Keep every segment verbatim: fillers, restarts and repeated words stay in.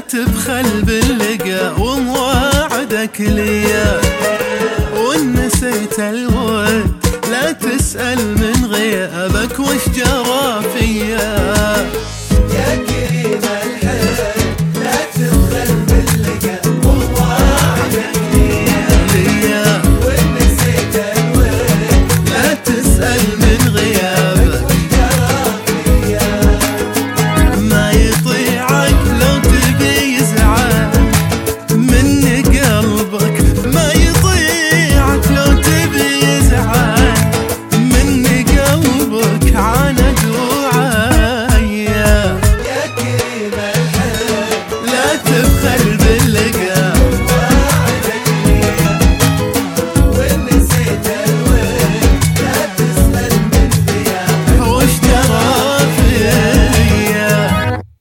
تبخل باللقا ومواعدك ليا، وان نسيت الود لا تسأل من غيابك وش جرى فيا. يا كريم الحب لا تبخل باللقا ومواعدك ليا، وان نسيت الود لا تسأل من غيابك وش جرى فيا. ما يطيعك لو تبي يزعل مني قلبك، ما يطيعك لو تبي يزعل مني قلبك عاند وعايا. يا كريم الحب لا تبخل باللقا ومواعدك ليا، وان نسيت الود لا تسأل من غيابك وش جرى فيا.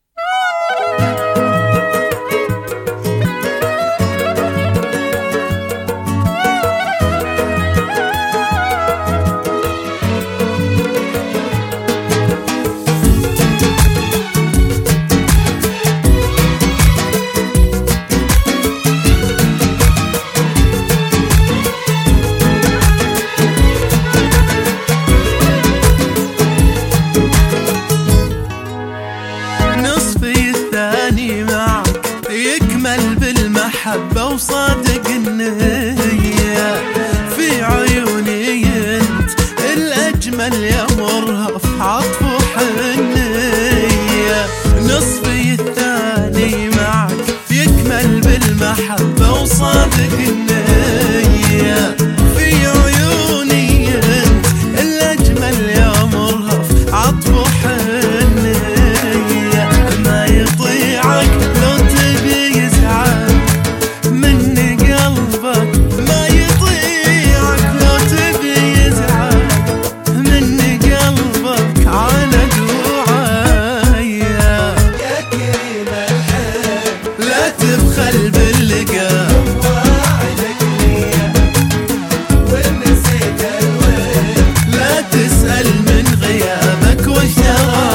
نصفي الثاني معك يكمل بالمحبة وصادق النية، في عيوني انت الأجمل يا مرهف عطف وحنية. نصفي الثاني معك يكمل بالمحبة وصادق النية، في عيوني انت الأجمل يا مرهف عطف وحنية. ما يطيعك لو تبي يزعل مني قلبك، ما يطيعك لو تبي يزعل مني قلبك عاند وعايا. يا كريم الحب لا تبخل باللقا ومواعدك ليا، وان نسيت الود لا تسأل من غيابك وش جرى.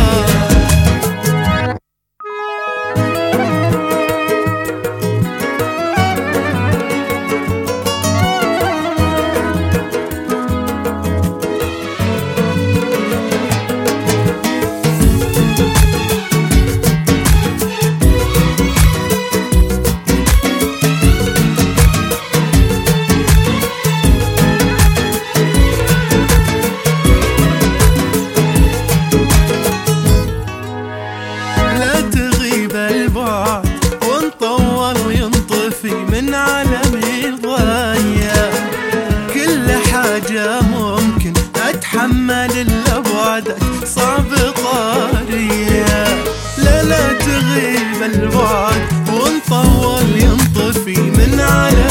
لا تغيب البعد ونطول وينطفي من عالمي الغاية، كل حاجة ممكن أتحمل إلا بعدك صعب طارية. لا لا تغيب البعد ونطول ينطفي من عالمي